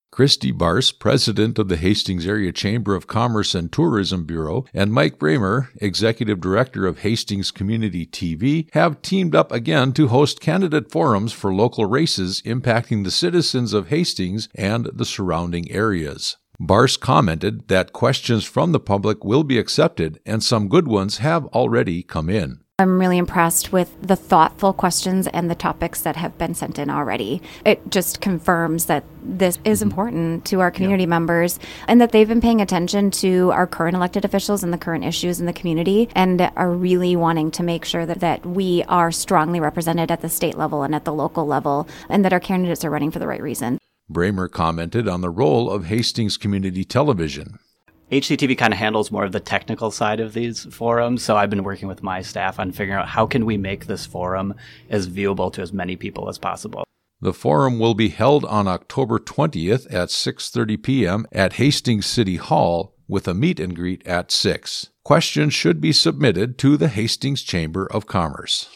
Christy Barse, president of the Hastings Area Chamber of Commerce and Tourism Bureau, and Mike Bramer, executive director of Hastings Community TV, have teamed up again to host candidate forums for local races impacting the citizens of Hastings and the surrounding areas. Barse commented that questions from the public will be accepted, and some good ones have already come in. I'm really impressed with the thoughtful questions and the topics that have been sent in already. It just confirms that this is important to our community members and that they've been paying attention to our current elected officials and the current issues in the community and are really wanting to make sure that we are strongly represented at the state level and at the local level and that our candidates are running for the right reason. Bramer commented on the role of Hastings Community Television. HCTV kind of handles more of the technical side of these forums, so I've been working with my staff on figuring out how can we make this forum as viewable to as many people as possible. The forum will be held on October 20th at 6:30 p.m. at Hastings City Hall with a meet and greet at 6. Questions should be submitted to the Hastings Chamber of Commerce.